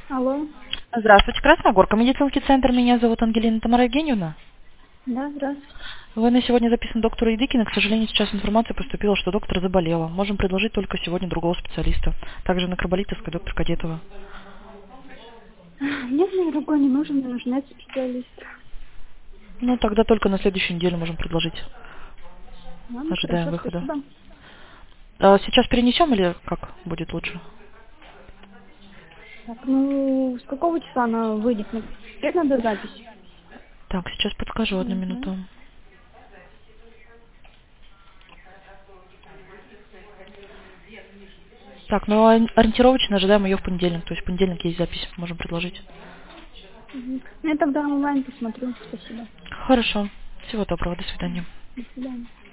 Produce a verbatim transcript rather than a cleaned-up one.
Алло. Здравствуйте, Красная Горка, медицинский центр. Меня зовут Ангелина Тамара Евгеньевна. Да, здравствуйте. Вы на сегодня записан доктор Едыкина. К сожалению, сейчас информация поступила, что доктор заболела. Можем предложить только сегодня другого специалиста. Также на Карболитовской доктор Кадетова. Нет, мне другой не нужен, мне нужен этот специалист. Ну, тогда только на следующей неделе можем предложить. Ладно, Ожидаем хорошо, выхода. спасибо. А сейчас перенесем или как будет лучше? Так, ну, с какого числа она выйдет? Мне надо запись. Так, сейчас подскажу, одну Угу. минуту. Так, ну ори- ориентировочно ожидаем ее в понедельник. То есть в понедельник есть запись, можем предложить. Угу. Ну, я тогда онлайн посмотрю. Спасибо. Хорошо. Всего доброго, до свидания. До свидания.